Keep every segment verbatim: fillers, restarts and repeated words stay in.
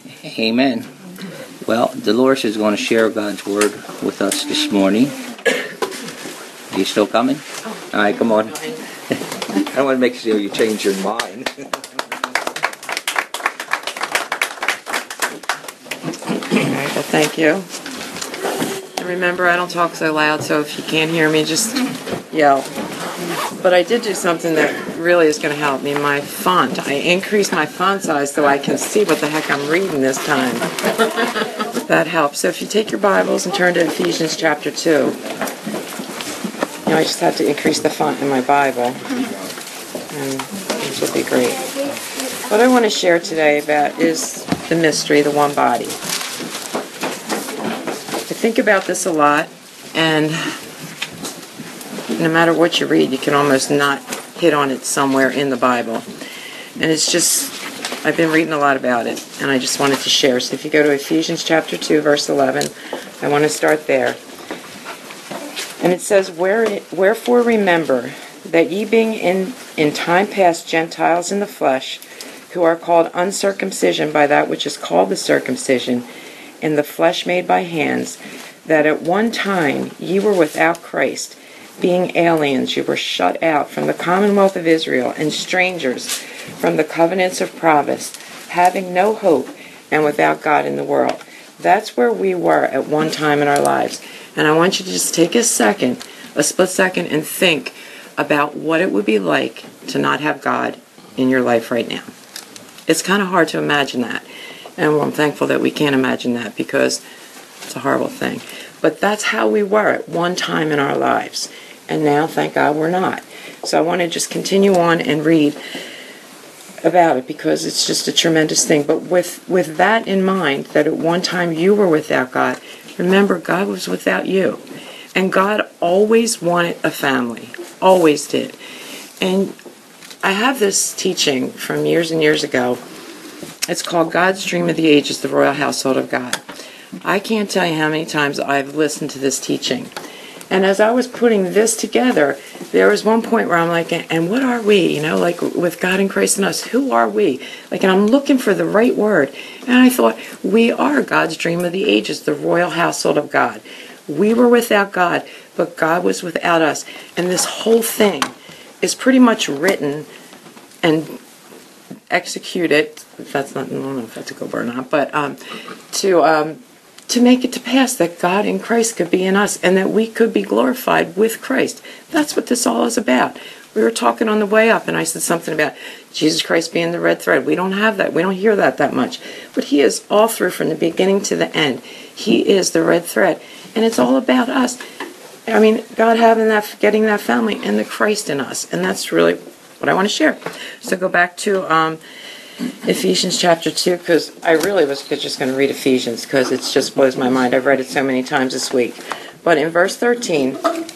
Amen. Well, Dolores is going to share God's Word with us this morning. Are you still coming? Oh. All right, come on. I want to make sure you change your mind. All right, well, thank you. And remember, I don't talk so loud, so if you can't hear me, just yell. But I did do something that really is going to help me. My font. I increased my font size so I can see what the heck I'm reading this time. That helps. So if you take your Bibles and turn to Ephesians chapter two. You know, I just had to increase the font in my Bible. And this will be great. What I want to share today about is the mystery, the one body. I think about this a lot, and no matter what you read, you can almost not hit on it somewhere in the Bible. And it's just, I've been reading a lot about it, and I just wanted to share. So if you go to Ephesians chapter two, verse eleven, I want to start there. And it says, Where, Wherefore remember that ye being in, in time past Gentiles in the flesh, who are called uncircumcision by that which is called the circumcision, in the flesh made by hands, that at one time ye were without Christ, being aliens, you were shut out from the commonwealth of Israel, and strangers from the covenants of promise, having no hope, and without God in the world. That's where we were at one time in our lives. And I want you to just take a second, a split second, and think about what it would be like to not have God in your life right now. It's kind of hard to imagine that. And I'm thankful that we can't imagine that, because it's a horrible thing. But that's how we were at one time in our lives. And now, thank God, we're not. So I want to just continue on and read about it, because it's just a tremendous thing. But with, with that in mind, that at one time you were without God, remember, God was without you. And God always wanted a family. Always did. And I have this teaching from years and years ago. It's called God's Dream of the Ages, the Royal Household of God. I can't tell you how many times I've listened to this teaching. And as I was putting this together, there was one point where I'm like, and what are we? You know, like with God and Christ in us, who are we? Like, and I'm looking for the right word. And I thought, we are God's dream of the ages, the royal household of God. We were without God, but God was without us. And this whole thing is pretty much written and executed. That's not, I don't know if that's a good word or not, but um, to... Um, to make it to pass that God in Christ could be in us, and that we could be glorified with Christ. That's what this all is about. We were talking on the way up, and I said something about Jesus Christ being the red thread. We don't have that. We don't hear that that much. But he is all through from the beginning to the end. He is the red thread. And it's all about us. I mean, God having that, getting that family, and the Christ in us. And that's really what I want to share. So go back to um, Ephesians chapter two, because I really was just going to read Ephesians, because it just blows my mind. I've read it so many times this week. But in verse thirteen,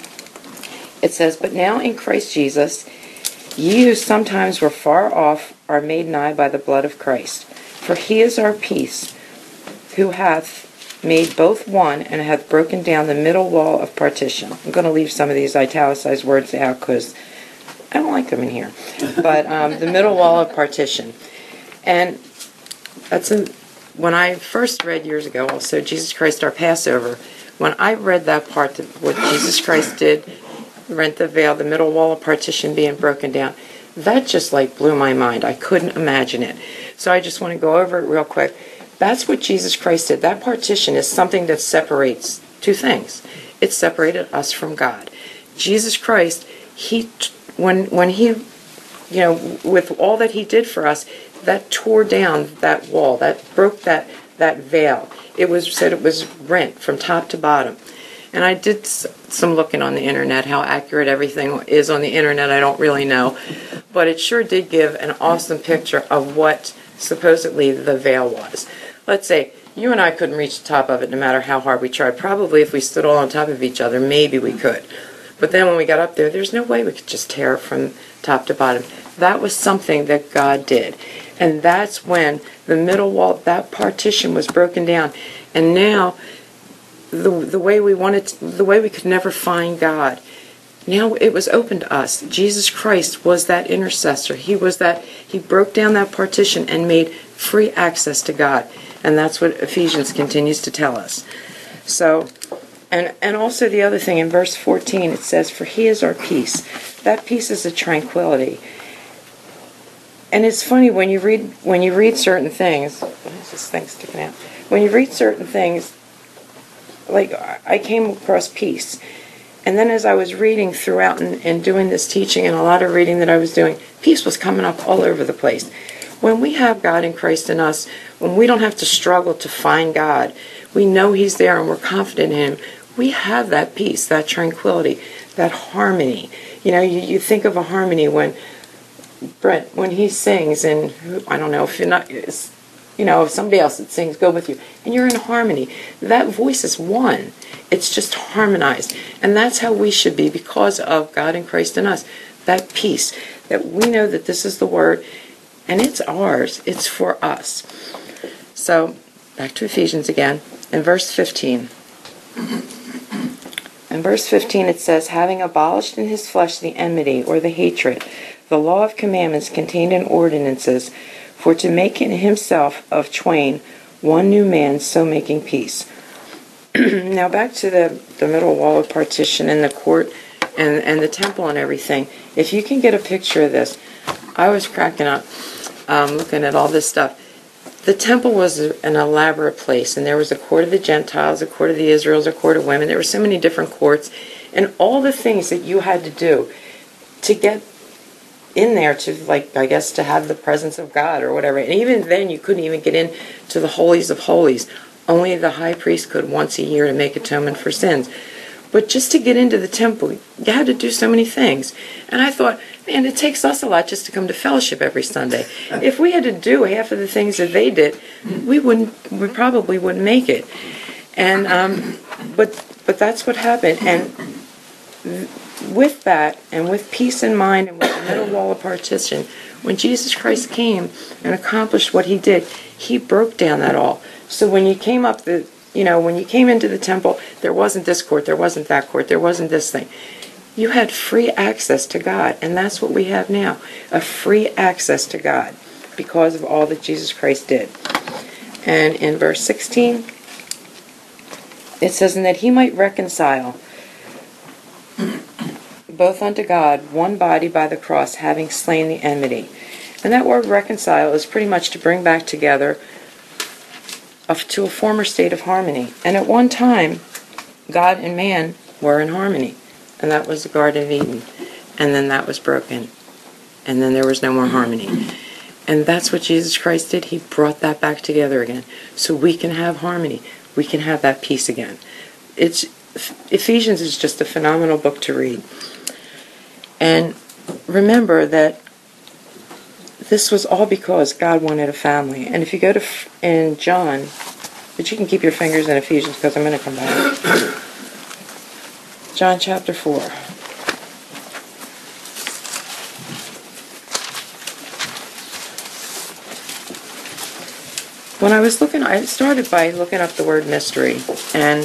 it says, But now in Christ Jesus, ye who sometimes were far off are made nigh by the blood of Christ. For he is our peace, who hath made both one, and hath broken down the middle wall of partition. I'm going to leave some of these italicized words out, because I don't like them in here. But um, the middle wall of partition. And that's a, when I first read years ago, also, Jesus Christ, our Passover, when I read that part, that what Jesus Christ did, rent the veil, the middle wall of partition being broken down, that just like blew my mind. I couldn't imagine it. So I just want to go over it real quick. That's what Jesus Christ did. That partition is something that separates two things. It separated us from God. Jesus Christ, he, when when he, you know, with all that he did for us, that tore down that wall, that broke that, that veil. It was said it was rent from top to bottom. And I did some looking on the internet, how accurate everything is on the internet, I don't really know. But it sure did give an awesome picture of what supposedly the veil was. Let's say you and I couldn't reach the top of it no matter how hard we tried. Probably if we stood all on top of each other, maybe we could. But then when we got up there, there's no way we could just tear it from top to bottom. That was something that God did. And that's when the middle wall, that partition was broken down. And now, the the way we wanted, to, the way we could never find God, now it was open to us. Jesus Christ was that intercessor. He was that, he broke down that partition and made free access to God. And that's what Ephesians continues to tell us. So, and, and also the other thing, in verse fourteen, it says, for he is our peace. That peace is a tranquility. And it's funny, when you read when you read certain things, what is this thing sticking out? When you read certain things, like I came across peace. And then as I was reading throughout and, and doing this teaching and a lot of reading that I was doing, peace was coming up all over the place. When we have God in Christ in us, when we don't have to struggle to find God, we know he's there and we're confident in him, we have that peace, that tranquility, that harmony. You know, you, you think of a harmony when Brett, when he sings, and I don't know if you're not, you know, if somebody else that sings go with you, and you're in harmony, that voice is one. It's just harmonized. And that's how we should be because of God in Christ in us. That peace, that we know that this is the word, and it's ours. It's for us. So, back to Ephesians again, in verse fifteen. In verse fifteen it says, having abolished in his flesh the enmity, or the hatred, the law of commandments contained in ordinances, for to make in himself of twain one new man, so making peace. Now back to the, the middle wall of partition and the court and, and the temple and everything. If you can get a picture of this, I was cracking up um, looking at all this stuff. The temple was an elaborate place, and there was a court of the Gentiles, a court of the Israels, a court of women. There were so many different courts, and all the things that you had to do to get in there to, like, I guess, to have the presence of God or whatever. And even then, you couldn't even get in to the holies of holies. Only the high priest could once a year to make atonement for sins. But just to get into the temple, you had to do so many things. And I thought, man, it takes us a lot just to come to fellowship every Sunday. If we had to do half of the things that they did, we wouldn't. We probably wouldn't make it. And um, but but that's what happened. And with that, and with peace in mind, and with the middle wall of partition, when Jesus Christ came and accomplished what he did, he broke down that all. So when you came up the, you know, when you came into the temple, there wasn't this court, there wasn't that court, there wasn't this thing. You had free access to God, and that's what we have now, a free access to God because of all that Jesus Christ did. And in verse sixteen, it says, and that he might reconcile both unto God one body by the cross, having slain the enmity. And that word reconcile is pretty much to bring back together of, to a former state of harmony. And at one time, God and man were in harmony. And that was the Garden of Eden. And then that was broken. And then there was no more harmony. And that's what Jesus Christ did. He brought that back together again. So we can have harmony. We can have that peace again. It's Ephesians is just a phenomenal book to read. And remember that this was all because God wanted a family. And if you go to in John, but you can keep your fingers in Ephesians because I'm going to come back. John chapter four. When I was looking, I started by looking up the word mystery, and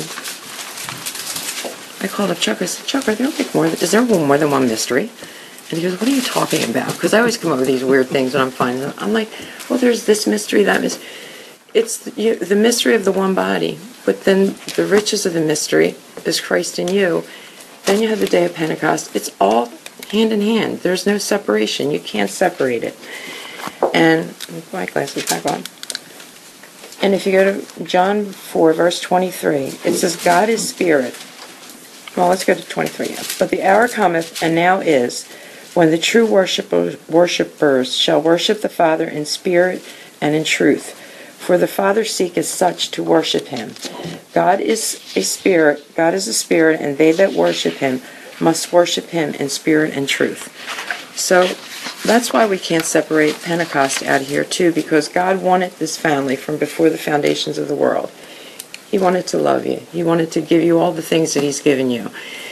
I called up Chuck. I said, Chuck, are there like more? Is there more than one mystery? And he goes, what are you talking about? Because I always come up with these weird things when I'm finding them. I'm like, well, there's this mystery, that mystery. It's the, you, the mystery of the one body. But then the riches of the mystery is Christ in you. Then you have the day of Pentecost. It's all hand in hand. There's no separation. You can't separate it. And my glasses back on. And if you go to John four, verse twenty-three, it says, God is spirit. Well, let's go to twenty-three. Yeah. But the hour cometh, and now is, when the true worshipers, worshipers shall worship the Father in spirit and in truth. For the Father seeketh such to worship him. God is a spirit, God is a spirit, and they that worship him must worship him in spirit and truth. So that's why we can't separate Pentecost out of here too, because God wanted this family from before the foundations of the world. He wanted to love you. He wanted to give you all the things that he's given you.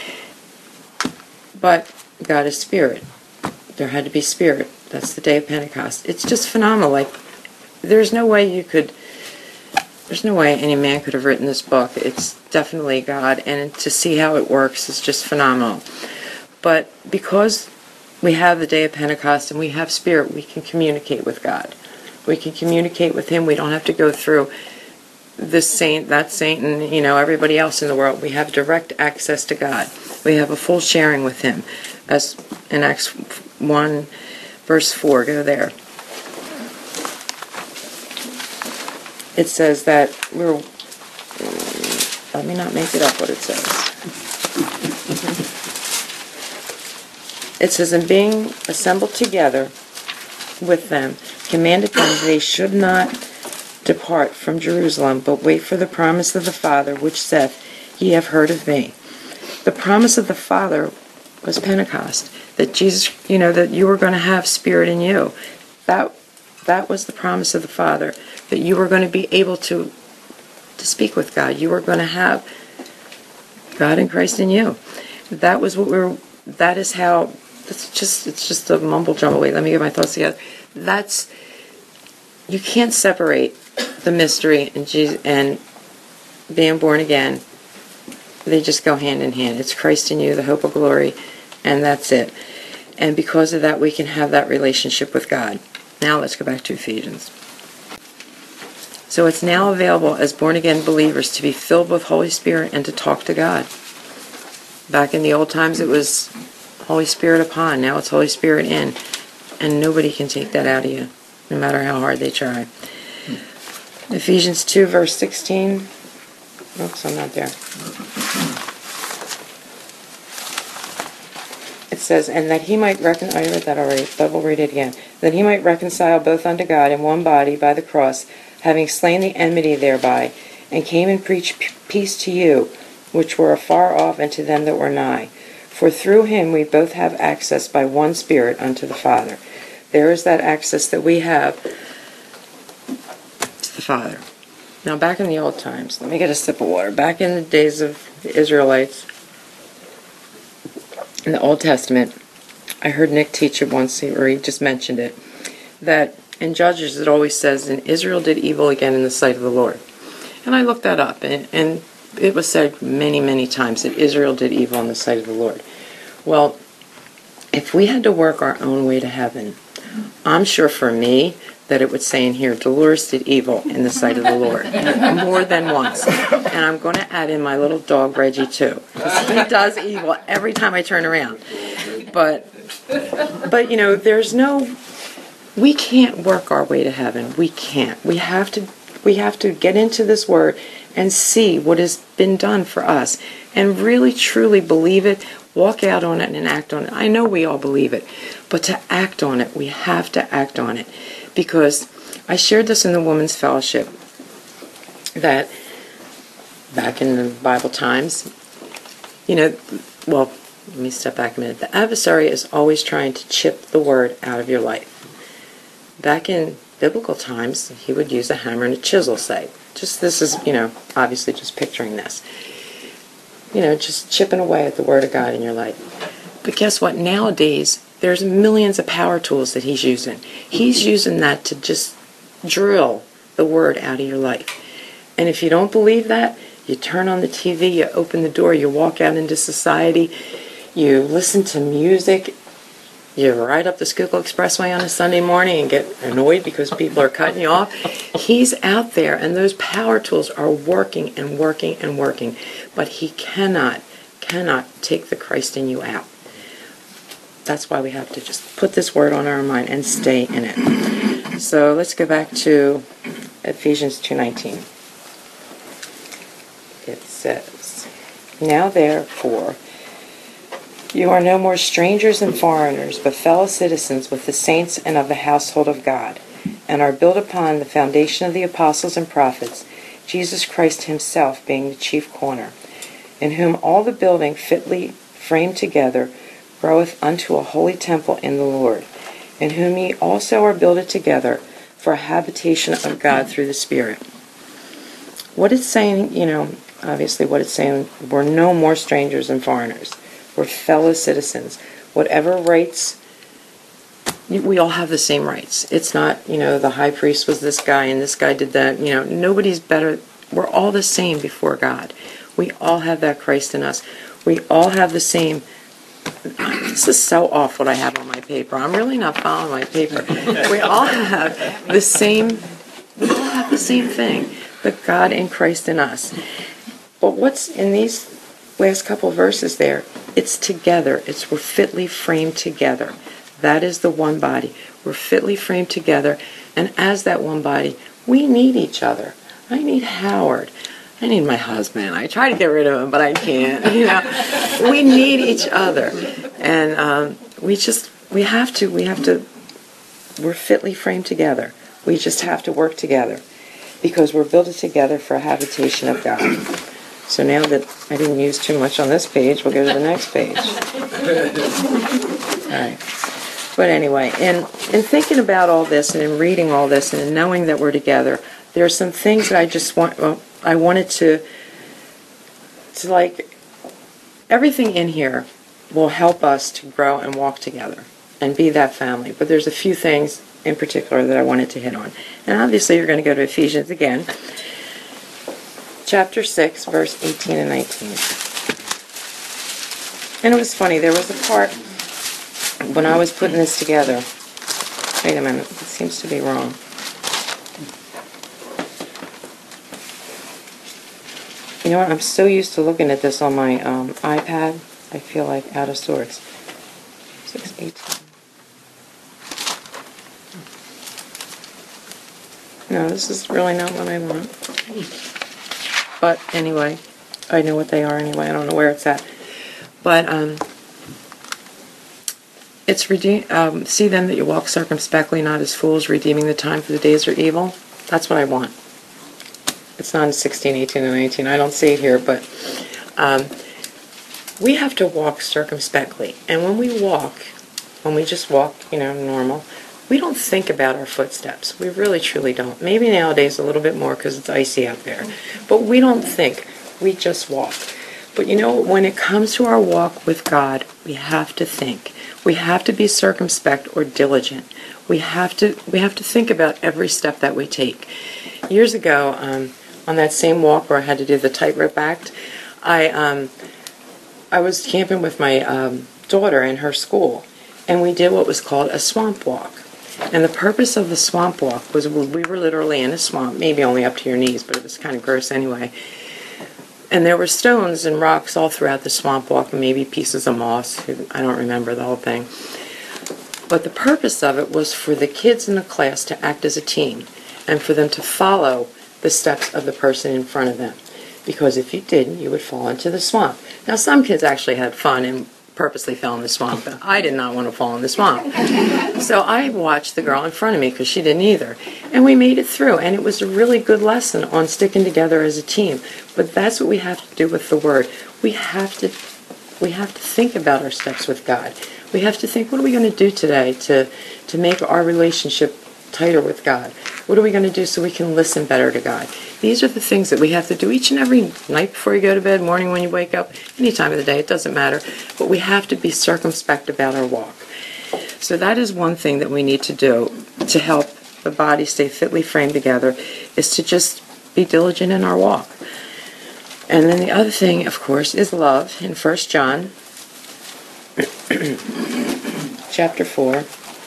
But God is spirit. There had to be spirit. That's the day of Pentecost. It's just phenomenal. Like, there's no way you could, there's no way any man could have written this book. It's definitely God, and to see how it works is just phenomenal. But because we have the day of Pentecost and we have spirit, we can communicate with God. We can communicate with him. We don't have to go through this saint, that saint, and you know everybody else in the world. We have direct access to God. We have a full sharing with him. As in Acts one, verse four, go there. It says that we're, let me not make it up what it says. It says, and being assembled together with them, commanded them that they should not depart from Jerusalem, but wait for the promise of the Father, which saith, Ye have heard of me. The promise of the Father was Pentecost, that Jesus, you know, that you were going to have Spirit in you. That that was the promise of the Father, that you were going to be able to to speak with God. You were going to have God in Christ in you. That was what we were. That is how. It's just it's just a mumble jumble. Wait, let me get my thoughts together. That's, you can't separate the mystery and Jesus and being born again. They just go hand in hand. It's Christ in you, the hope of glory, and that's it. And because of that, we can have that relationship with God. Now let's go back to Ephesians. So it's now available as born-again believers to be filled with Holy Spirit and to talk to God. Back in the old times, it was Holy Spirit upon. Now it's Holy Spirit in. And nobody can take that out of you, no matter how hard they try. Ephesians two, verse sixteen. Oops, I'm not there. It says, and that he might reconcile, I read that already, but we'll read it again. That he might reconcile both unto God in one body by the cross, having slain the enmity thereby, and came and preached peace to you, which were afar off, and to them that were nigh. For through him we both have access by one Spirit unto the Father. There is that access that we have to the Father. Now back in the old times, let me get a sip of water. Back in the days of the Israelites, in the Old Testament, I heard Nick teach it once, or he just mentioned it, that in Judges it always says, and Israel did evil again in the sight of the Lord. And I looked that up, and, and it was said many, many times that Israel did evil in the sight of the Lord. Well, if we had to work our own way to heaven, I'm sure for me that it would say in here, Dolores did evil in the sight of the Lord. More than once. And I'm going to add in my little dog, Reggie, too. Because he does evil every time I turn around. But, but you know, there's no, we can't work our way to heaven. We can't. We have to, we have to get into this word and see what has been done for us. And really, truly believe it, walk out on it, and act on it. I know we all believe it. But to act on it, we have to act on it. Because I shared this in the Women's Fellowship, that back in the Bible times, you know, well, let me step back a minute. The adversary is always trying to chip the word out of your life. Back in biblical times, he would use a hammer and a chisel, say. Just this is, you know, obviously just picturing this. You know, just chipping away at the word of God in your life. But guess what? Nowadays, there's millions of power tools that he's using. He's using that to just drill the word out of your life. And if you don't believe that, you turn on the T V, you open the door, you walk out into society, you listen to music, you ride up the Schuylkill Expressway on a Sunday morning and get annoyed because people are cutting you off. He's out there, and those power tools are working and working and working. But he cannot, cannot take the Christ in you out. That's why we have to just put this word on our mind and stay in it. So let's go back to Ephesians two nineteen. It says, now therefore, you are no more strangers and foreigners, but fellow citizens with the saints and of the household of God, and are built upon the foundation of the apostles and prophets, Jesus Christ himself being the chief corner, in whom all the building fitly framed together groweth unto a holy temple in the Lord, in whom ye also are builded together for a habitation of God through the Spirit. What it's saying, you know, obviously what it's saying, we're no more strangers and foreigners. We're fellow citizens. Whatever rights, we all have the same rights. It's not, you know, the high priest was this guy and this guy did that. You know, nobody's better. We're all the same before God. We all have that Christ in us. We all have the same This is so off what I have on my paper. I'm really not following my paper. We all have the same, we all have the same thing, the God in Christ in us. But what's in these last couple verses there? It's together. It's we're fitly framed together. That is the one body. We're fitly framed together, and as that one body, we need each other. I need Howard. I need my husband. I try to get rid of him, but I can't. You know, we need each other, and um, we just we have to. We have to. We're fitly framed together. We just have to work together because we're built together for a habitation of God. So now that I didn't use too much on this page, we'll go to the next page. All right. But anyway, in in thinking about all this and in reading all this and in knowing that we're together, there are some things that I just want. Well, I wanted to, to like, everything in here will help us to grow and walk together and be that family. But there's a few things in particular that I wanted to hit on. And obviously you're going to go to Ephesians again, chapter six, verse eighteen and nineteen. And it was funny, there was a part when I was putting this together. Wait a minute, it seems to be wrong. You know what, I'm so used to looking at this on my um, iPad, I feel like out of sorts. six eighteen. No, this is really not what I want. But anyway, I know what they are anyway, I don't know where it's at. But, um, it's redeem. Um, see then that you walk circumspectly, not as fools, redeeming the time, for the days are evil. That's what I want. It's not in sixteen, eighteen, and nineteen. I don't see it here, but um, we have to walk circumspectly. And when we walk, when we just walk, you know, normal, we don't think about our footsteps. We really, truly don't. Maybe nowadays a little bit more because it's icy out there. But we don't think. We just walk. But you know, when it comes to our walk with God, we have to think. We have to be circumspect or diligent. We have to we have to think about every step that we take. Years ago, um, on that same walk where I had to do the tightrope act, I um, I was camping with my um, daughter in her school, and we did what was called a swamp walk. And the purpose of the swamp walk was we were literally in a swamp, maybe only up to your knees, but it was kind of gross anyway. And there were stones and rocks all throughout the swamp walk, and maybe pieces of moss. I don't remember the whole thing. But the purpose of it was for the kids in the class to act as a team and for them to follow the steps of the person in front of them. Because if you didn't, you would fall into the swamp. Now, some kids actually had fun and purposely fell in the swamp, but I did not want to fall in the swamp. So I watched the girl in front of me because she didn't either. And we made it through, and it was a really good lesson on sticking together as a team. But that's what we have to do with the Word. We have to we have to think about our steps with God. We have to think, what are we going to do today to, to make our relationship tighter with God? What are we going to do so we can listen better to God? These are the things that we have to do each and every night before you go to bed, morning when you wake up, any time of the day, it doesn't matter. But we have to be circumspect about our walk. So that is one thing that we need to do to help the body stay fitly framed together, is to just be diligent in our walk. And then the other thing, of course, is love in First John chapter four.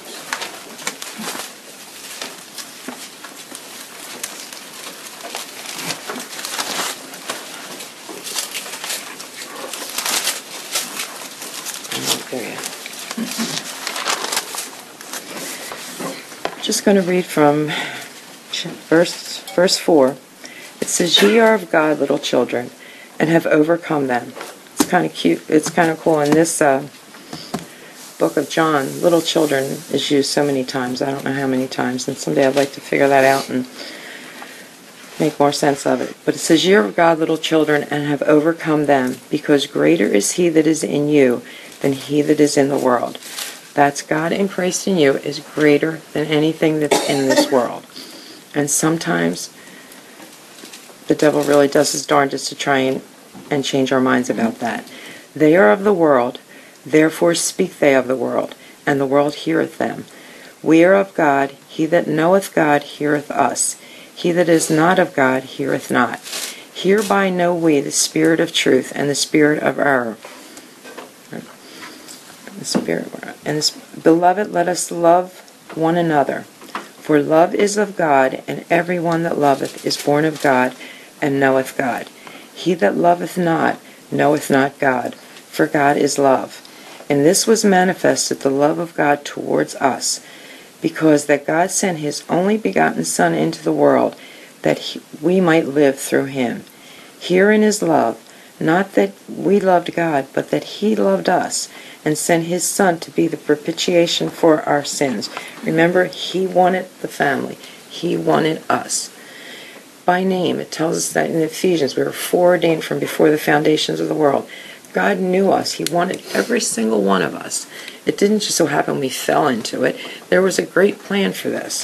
Just going to read from verse verse four. It says, "Ye are of God, little children, and have overcome them." It's kind of cute. It's kind of cool. In this uh, book of John, little children is used so many times. I don't know how many times. And someday I'd like to figure that out and make more sense of it. But it says, "Ye are of God, little children, and have overcome them, because greater is He that is in you than he that is in the world." That's God in Christ in you is greater than anything that's in this world. And sometimes the devil really does his darndest to try and, and change our minds about that. "They are of the world, therefore speak they of the world, and the world heareth them. We are of God, he that knoweth God heareth us. He that is not of God heareth not. Hereby know we the spirit of truth and the spirit of error." The Spirit. And this, beloved, let us love one another. For love is of God, and every one that loveth is born of God, and knoweth God. He that loveth not knoweth not God, for God is love. And this was manifested, the love of God towards us, because that God sent his only begotten Son into the world, that he, we might live through him. Herein is love, not that we loved God, but that he loved us, and sent his Son to be the propitiation for our sins. Remember, he wanted the family. He wanted us. By name, it tells us that in Ephesians, we were foreordained from before the foundations of the world. God knew us. He wanted every single one of us. It didn't just so happen we fell into it. There was a great plan for this.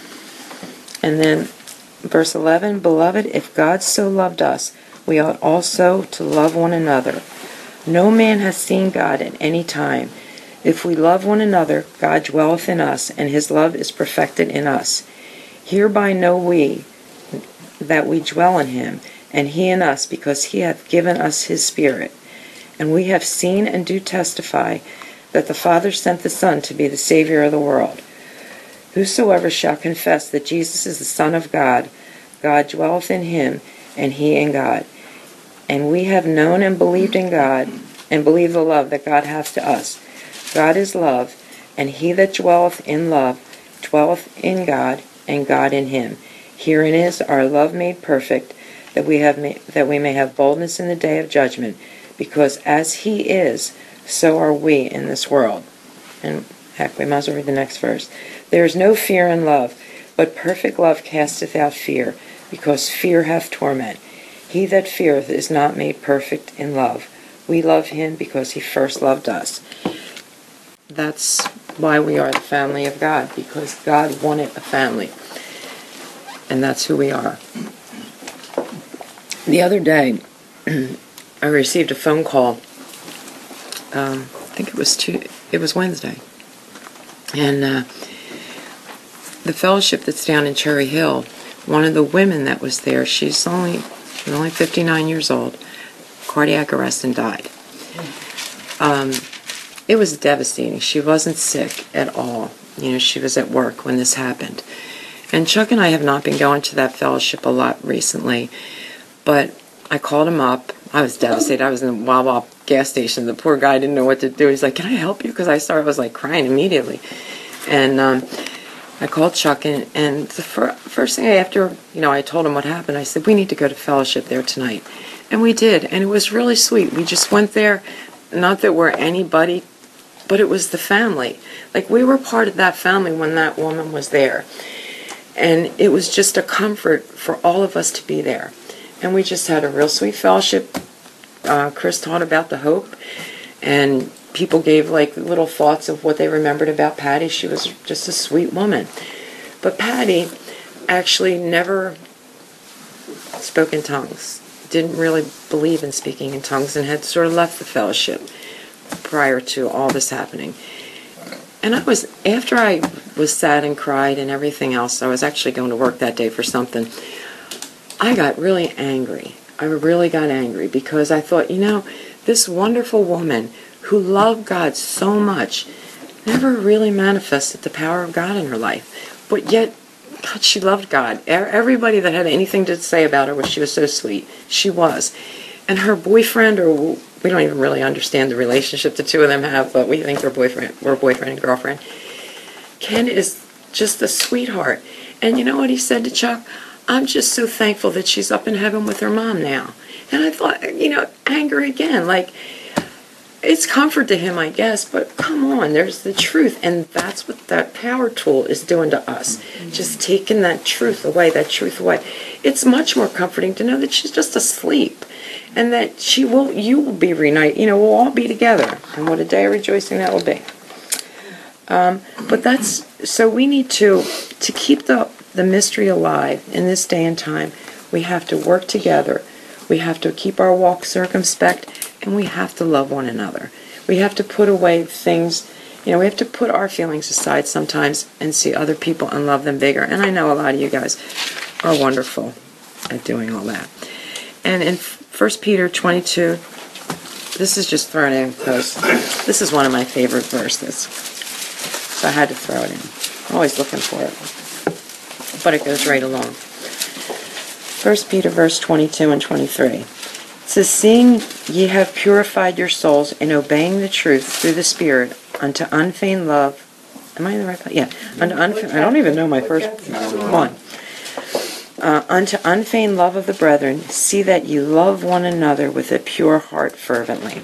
And then, verse eleven, beloved, if God so loved us, we ought also to love one another. No man hath seen God at any time. If we love one another, God dwelleth in us, and his love is perfected in us. Hereby know we that we dwell in him, and he in us, because he hath given us his Spirit. And we have seen and do testify that the Father sent the Son to be the Savior of the world. Whosoever shall confess that Jesus is the Son of God, God dwelleth in him, and he in God. And we have known and believed in God, and believe the love that God hath to us. God is love, and he that dwelleth in love dwelleth in God, and God in him. Herein is our love made perfect, that we have ma- that we may have boldness in the day of judgment, because as he is, so are we in this world. And heck, we might as well read the next verse. There is no fear in love, but perfect love casteth out fear, because fear hath torment. He that feareth is not made perfect in love. We love him because he first loved us. That's why we are the family of God, because God wanted a family. And that's who we are. The other day, I received a phone call. Um, I think it was two, it was Wednesday. And uh, the fellowship that's down in Cherry Hill, one of the women that was there, she's only... She was only fifty-nine years old, cardiac arrest, and died. Um, it was devastating. She wasn't sick at all. You know, she was at work when this happened. And Chuck and I have not been going to that fellowship a lot recently, but I called him up. I was devastated. I was in the Wawa gas station. The poor guy didn't know what to do. He's like, "Can I help you?" Because I started, I was like crying immediately. And um, I called Chuck, and, and the fir- first thing after, you know, I told him what happened, I said, we need to go to fellowship there tonight. And we did, and it was really sweet. We just went there, not that we're anybody, but it was the family. Like, we were part of that family when that woman was there. And it was just a comfort for all of us to be there. And we just had a real sweet fellowship. Uh, Chris taught about the hope, and people gave like little thoughts of what they remembered about Patty. She was just a sweet woman. But Patty actually never spoke in tongues, didn't really believe in speaking in tongues, and had sort of left the fellowship prior to all this happening. And I was, after I was sad and cried and everything else, I was actually going to work that day for something, I got really angry. I really got angry because I thought, you know, this wonderful woman who loved God so much never really manifested the power of God in her life. But yet, God, she loved God. Everybody that had anything to say about her was she was so sweet. She was. And her boyfriend, or we don't even really understand the relationship the two of them have, but we think they're boyfriend, we're boyfriend and girlfriend. Ken is just a sweetheart. And you know what he said to Chuck? I'm just so thankful that she's up in heaven with her mom now. And I thought, you know, anger again, like, it's comfort to him, I guess, but come on, there's the truth. And that's what that power tool is doing to us. Just taking that truth away, that truth away. It's much more comforting to know that she's just asleep. And that she will, you will be reunited. You know, we'll all be together. And what a day of rejoicing that will be. Um, but that's, so we need to, to keep the, the mystery alive in this day and time. We have to work together. We have to keep our walk circumspect. And we have to love one another. We have to put away things, you know, we have to put our feelings aside sometimes and see other people and love them bigger. And I know a lot of you guys are wonderful at doing all that. And in First Peter twenty-two, this is just thrown in because this is one of my favorite verses. So I had to throw it in. I'm always looking for it. But it goes right along. First Peter verse twenty-two and twenty-three. It says, seeing ye have purified your souls in obeying the truth through the Spirit unto unfeigned love. Am I in the right place? Yeah. Unto unfe- I don't even know my first one. Uh, unto unfeigned love of the brethren, see that you love one another with a pure heart fervently.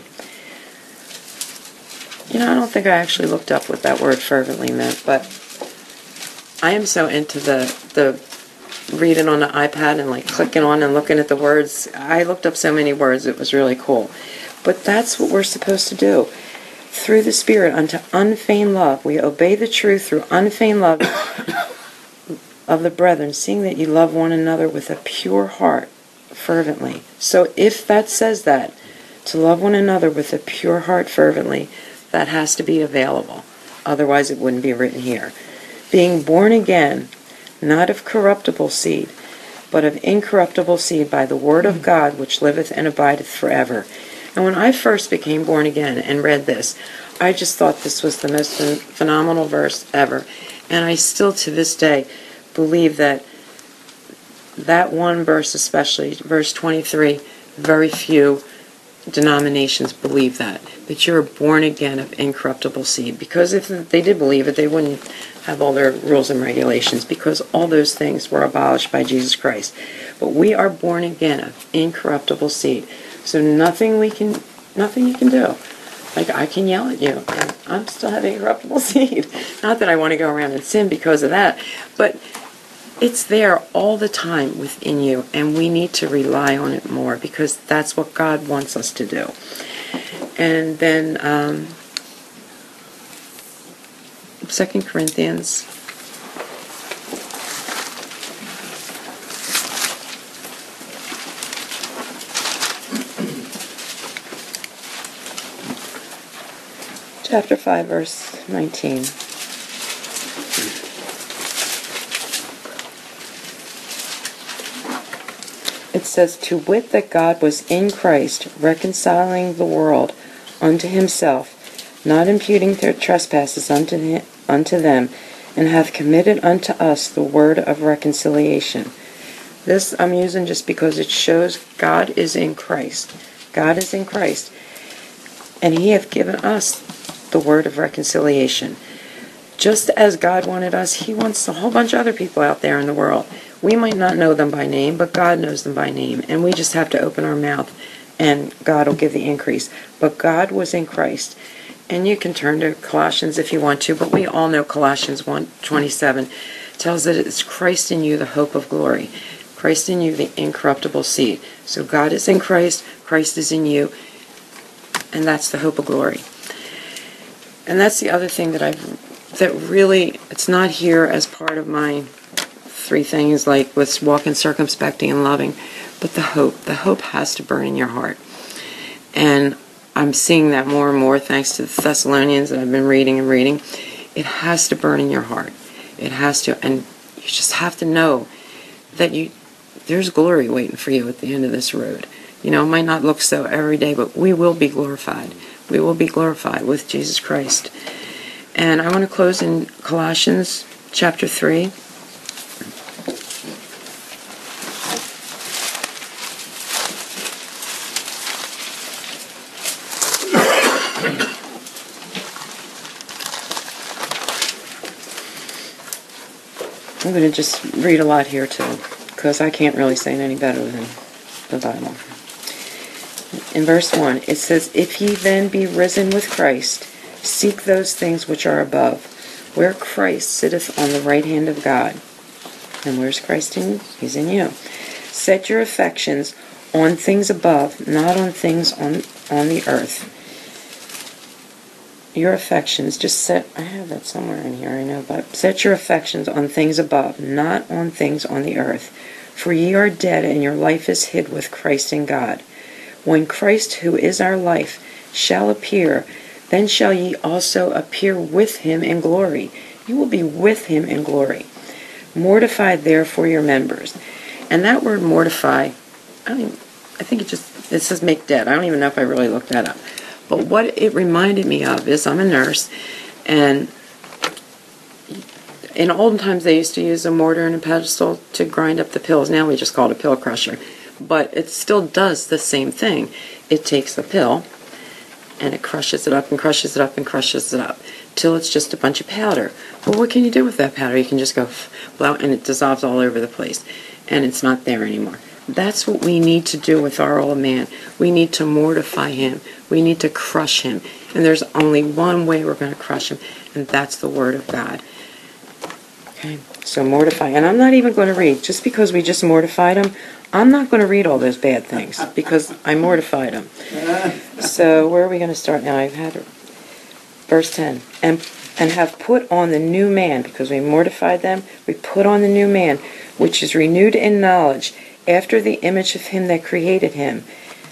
You know, I don't think I actually looked up what that word fervently meant, but I am so into the the reading on the iPad and like clicking on and looking at the words. I looked up so many words, it was really cool. But that's what we're supposed to do. Through the Spirit unto unfeigned love, we obey the truth through unfeigned love of the brethren, seeing that you love one another with a pure heart fervently. So if that says that, to love one another with a pure heart fervently, that has to be available. Otherwise it wouldn't be written here. Being born again, not of corruptible seed, but of incorruptible seed by the word of God, which liveth and abideth forever. And when I first became born again and read this, I just thought this was the most phenomenal verse ever. And I still to this day believe that that one verse, especially verse twenty-three, very few denominations believe that, that you're born again of incorruptible seed. Because if they did believe it, they wouldn't have all their rules and regulations, because all those things were abolished by Jesus Christ. But we are born again of incorruptible seed. So nothing we can, nothing you can do. Like, I can yell at you, and I'm still having incorruptible seed. Not that I want to go around and sin because of that, but it's there all the time within you, and we need to rely on it more, because that's what God wants us to do. And then um, Second Corinthians. Chapter five, verse nineteen. It says, to wit that God was in Christ, reconciling the world unto himself, not imputing their trespasses unto, him, unto them, and hath committed unto us the word of reconciliation. This I'm using just because it shows God is in Christ. God is in Christ. And he hath given us the word of reconciliation. Just as God wanted us, he wants a whole bunch of other people out there in the world. We might not know them by name, but God knows them by name. And we just have to open our mouth, and God will give the increase. But God was in Christ. And you can turn to Colossians if you want to, but we all know Colossians one twenty-seven tells that it's Christ in you, the hope of glory. Christ in you, the incorruptible seed. So God is in Christ, Christ is in you, and that's the hope of glory. And that's the other thing that I've, that really, it's not here as part of my three things, like with walking circumspecting and loving, but the hope. The hope has to burn in your heart. And I'm seeing that more and more thanks to the Thessalonians that I've been reading and reading. It has to burn in your heart. It has to. And you just have to know that you there's glory waiting for you at the end of this road. You know, it might not look so every day, but we will be glorified. We will be glorified with Jesus Christ. And I want to close in Colossians chapter three. I'm going to just read a lot here too, because I can't really say it any better than the Bible. In verse one, it says, if ye then be risen with Christ, seek those things which are above, where Christ sitteth on the right hand of God. And where's Christ in you? He's in you. Set your affections on things above, not on things on, on the earth. Your affections, just set, I have that somewhere in here, I know, but set your affections on things above, not on things on the earth. For ye are dead, and your life is hid with Christ in God. When Christ, who is our life, shall appear, then shall ye also appear with him in glory. You will be with him in glory. Mortify therefore your members. And that word mortify, I mean, I think it just, it says make dead. I don't even know if I really looked that up. But what it reminded me of is I'm a nurse, and in olden times they used to use a mortar and a pestle to grind up the pills. Now we just call it a pill crusher. But it still does the same thing. It takes the pill, and it crushes it up and crushes it up and crushes it up till it's just a bunch of powder. But what can you do with that powder? You can just go blow, and it dissolves all over the place, and it's not there anymore. That's what we need to do with our old man. We need to mortify him. We need to crush him. And there's only one way we're going to crush him, and that's the Word of God. Okay, so mortify. And I'm not even going to read. Just because we just mortified him, I'm not going to read all those bad things because I mortified him. So where are we going to start now? I've had verse ten. And, and have put on the new man, because we mortified them, we put on the new man, which is renewed in knowledge, after the image of him that created him.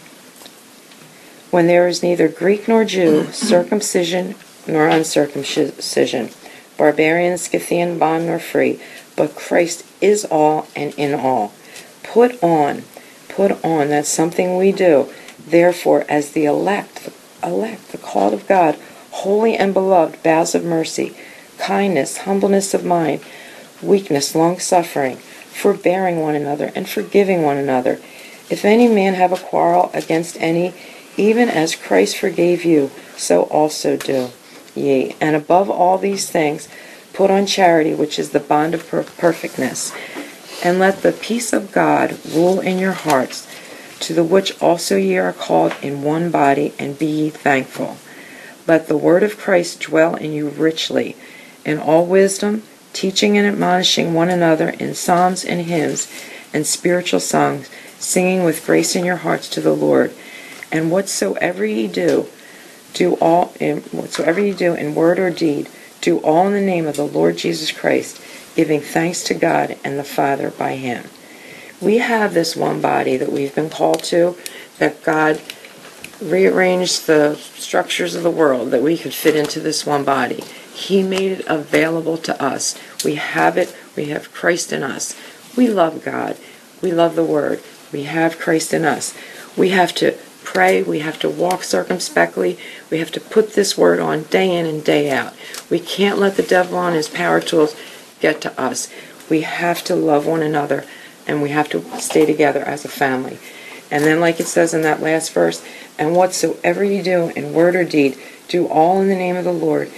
When there is neither Greek nor Jew, circumcision nor uncircumcision, barbarian, Scythian, bond nor free, but Christ is all and in all. Put on, put on, that's something we do. Therefore, as the elect, the elect, the called of God, holy and beloved, bowels of mercy, kindness, humbleness of mind, weakness, long-suffering, forbearing one another, and forgiving one another. If any man have a quarrel against any, even as Christ forgave you, so also do ye. And above all these things, put on charity, which is the bond of per- perfectness. And let the peace of God rule in your hearts, to the which also ye are called in one body, and be ye thankful. Let the word of Christ dwell in you richly, in all wisdom, teaching and admonishing one another in psalms and hymns and spiritual songs, singing with grace in your hearts to the Lord. And whatsoever ye do, do all in whatsoever ye do in word or deed, do all in the name of the Lord Jesus Christ, giving thanks to God and the Father by him. We have this one body that we've been called to, that God rearranged the structures of the world that we could fit into this one body. He made it available to us. We have it. We have Christ in us. We love God. We love the Word. We have Christ in us. We have to pray. We have to walk circumspectly. We have to put this Word on day in and day out. We can't let the devil and his power tools get to us. We have to love one another, and we have to stay together as a family. And then, like it says in that last verse, and whatsoever you do in word or deed, do all in the name of the Lord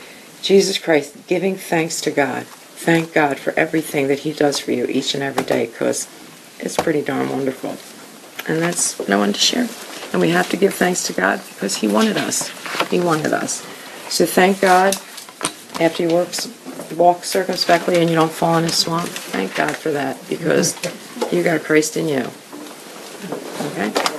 Jesus Christ, giving thanks to God. Thank God for everything that he does for you each and every day, because it's pretty darn wonderful. And that's what I wanted to share. And we have to give thanks to God because he wanted us. He wanted us. So thank God after you work, walk circumspectly and you don't fall in a swamp. Thank God for that, because you got Christ in you. Okay?